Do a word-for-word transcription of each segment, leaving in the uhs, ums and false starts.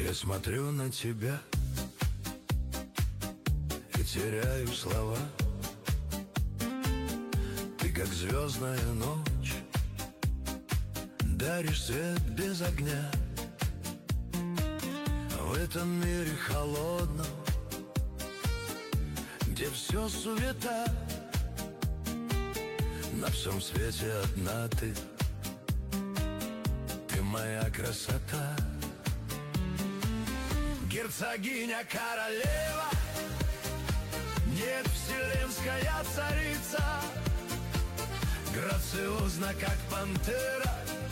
Я смотрю на тебя и теряю слова. Ты как звездная ночь, даришь свет без огня. В этом мире холодном, где все суета, на всем свете одна ты, ты моя красота. Герцогиня, королева, нет, вселенская царица, грациозна, как пантера,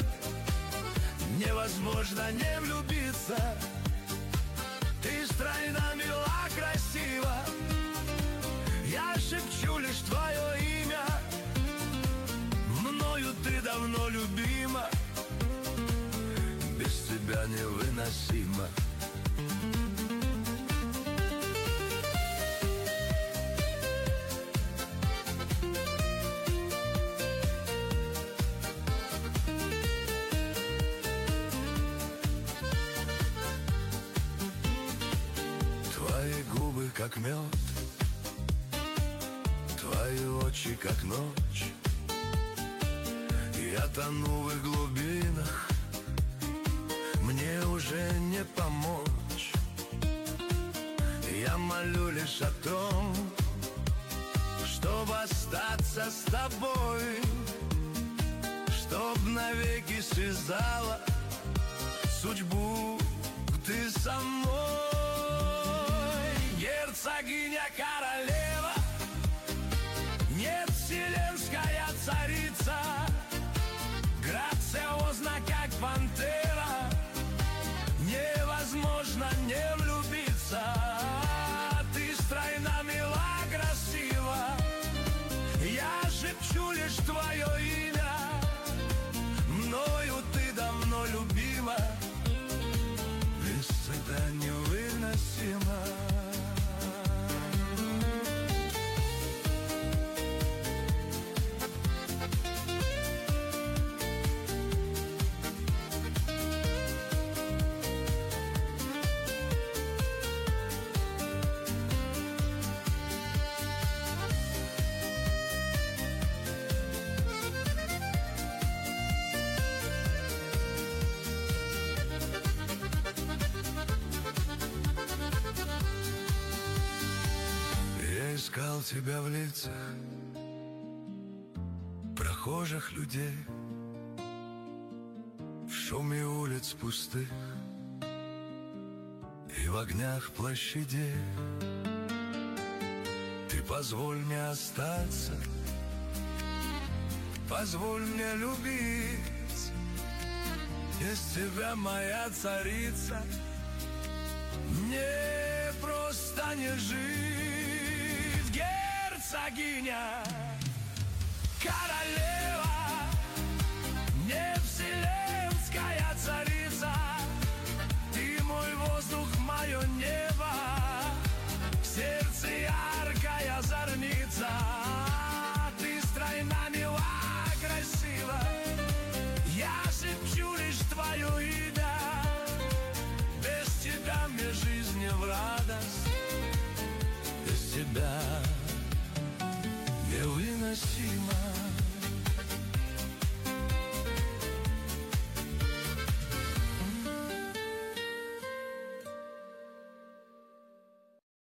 невозможно не влюбиться. Ты стройна, мила, красива, я шепчу лишь твое имя. Мною ты давно любима, без тебя невыносимо. Твои губы как мед, твои очи как ночь. Я тону в их глубинах, мне уже не помочь. Я молю лишь о том, чтобы остаться с тобой, чтоб навеки связала судьбу ты со мной. Герцогиня, королева, нет, вселенская царица, грациозна, как пантера, невозможно не влюбиться. Ты стройна, мила, красива, я шепчу лишь твое имя. Мною ты давно любима, без стыда невыносимо. Искал тебя в лицах прохожих людей, в шуме улиц пустых и в огнях площадей. Ты позволь мне остаться, позволь мне любить. Без тебя, моя царица, мне просто не жить. Герцогиня, королева, не вселенская царица, ты мой воздух, мое небо.